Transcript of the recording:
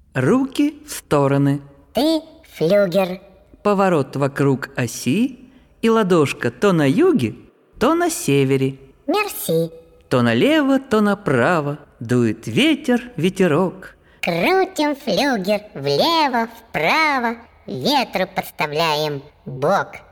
Руки в стороны. Ты флюгер. Поворот вокруг оси. И ладошка то на юге, то на севере. Мерси. То налево, то направо. Дует ветер, ветерок. Крутим флюгер влево, вправо. Ветру подставляем бок.